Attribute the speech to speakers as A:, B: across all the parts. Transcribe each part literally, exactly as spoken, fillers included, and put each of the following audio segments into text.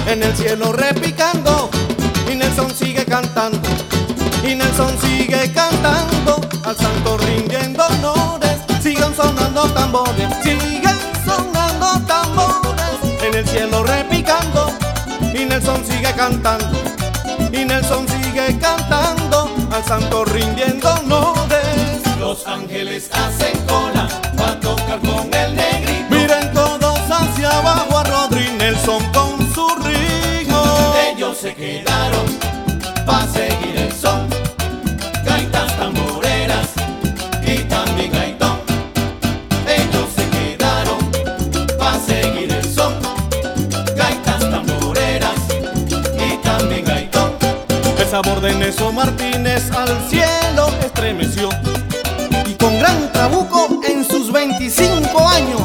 A: en el cielo repicando, y Nelson sigue cantando, y Nelson sigue cantando, al santo rindiendo honores. Sigan sonando tambores, siguen sonando tambores, en el cielo repicando, y Nelson sigue cantando, y Nelson sigue cantando, al santo rindiendo honores.
B: Los ángeles hacen cola para tocar con el negrito.
A: Miren todos hacia abajo a Rodri Nelson con su ritmo.
B: Ellos se quedaron para seguir el son, gaitas tamboreras y también gaitón. Ellos se quedaron para seguir el son, gaitas tamboreras y también gaitón.
A: El sabor de Nelson Martínez al cielo estremeció, y con gran trabuco en sus veinticinco años.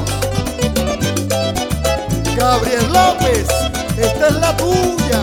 C: Gabriel López, esta es la tuya.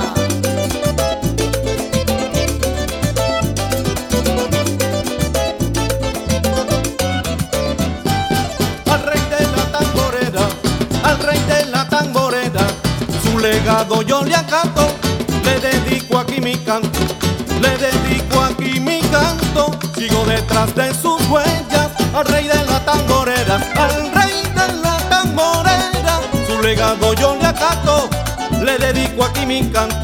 A: Al rey de la tamborera, al rey de la tamborera, su legado yo le acato, le dedico aquí mi canto, le dedico aquí mi canto. Sigo detrás de sus huellas, al rey de la tamborera, al rey de la tamborera, su legado yo le acato, le dedico aquí mi canto,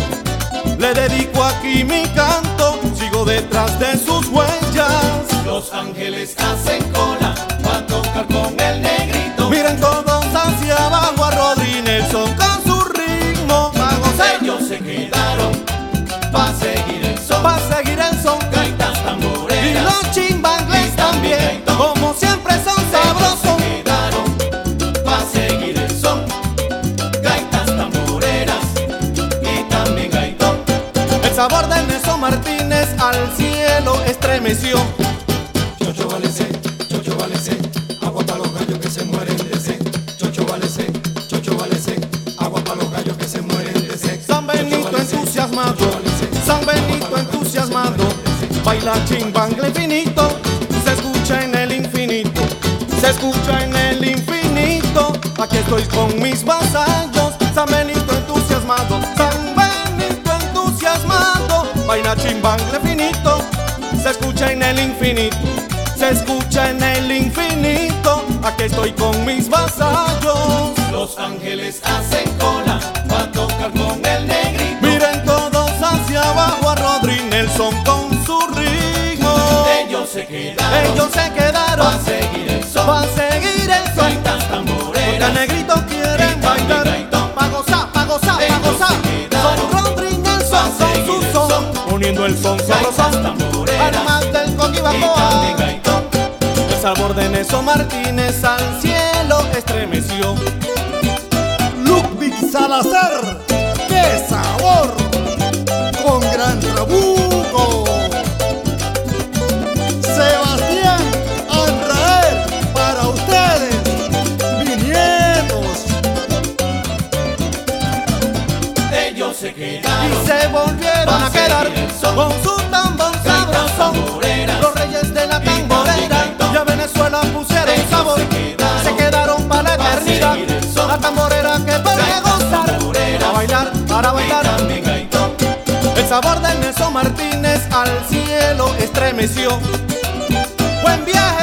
A: le dedico aquí mi canto. Sigo detrás de sus huellas.
B: Los ángeles hacen cola para tocar con el negrito.
A: Miren todos hacia abajo a Rodri Nelson con su ritmo, pa' gozar.
B: Ellos se quedaron para seguir el son,
A: Pa' seguir el son,
B: gaitas
A: y
B: tamboreras
A: los chimbangles
B: y también
A: también,
B: gaitón.
A: como siempre son
B: Ellos
A: sabrosos.
B: se quedaron para seguir el son, gaitas tamboreras y también gaitón.
A: El sabor de Nelson Martínez al cielo estremeció.
B: Chocho vale C, chocho vale C, agua para los gallos que se mueren de sed. Chocho vale C, chocho vale C, agua para los gallos que se mueren de sed.
A: San Benito entusiasmado, San Benito entusiasmado, baila chimbangle finito, se escucha en el infinito, se escucha en el infinito. Aquí estoy con mis vasallos, San Benito entusiasmado, San Benito entusiasmado, baila chimbangle finito, se escucha en el infinito, se escucha en el infinito. Aquí estoy con mis vasallos.
B: Los ángeles hacen cola para tocar con el negrito.
A: Miren todos hacia abajo a Rodri Nelson con su ritmo.
B: Ellos se quedaron
A: Ellos se quedaron
B: para seguir el son,
A: pa' seguir el son,
B: gaitas
A: porque
B: tamboreras
A: el negrito quiere
B: y también
A: bailar,
B: gaitón.
A: pa' gozar, pa' gozar, pa'
B: Ellos
A: gozar.
B: se quedaron
A: Son Rodri Nelson
B: pa'
A: con
B: seguir
A: su
B: el
A: son,
B: son,
A: poniendo el son
B: gaitas
A: sabrosón,
B: tamboreras
A: además del
B: y también
A: coquibacoa.
B: gaitón.
A: El sabor de Nelson Martínez al cielo estremeció.
C: Ludwig Salazar, ¡qué sabor! Con gran trabuco. Sebastián Anraer, para ustedes, vinietos.
B: Ellos se quedaron
A: Y se volvieron
B: pa'
A: a quedar
B: seguir el son,
A: con su tambor
B: gaitas
A: sabrosón.
B: tamboreras
A: Los reyes de la
B: y también
A: tamborera
B: gaitón.
A: ya Venezuela pusieron
B: Ellos
A: sabor.
B: se quedaron
A: Se quedaron para la
B: pa'
A: eternidad.
B: seguir el son,
A: La tamborera que para
B: gaitas
A: gozar,
B: tamboreras
A: para bailar, para
B: y
A: bailar.
B: también gaitón.
A: El sabor de Nelson Martínez al cielo estremeció. Buen viaje.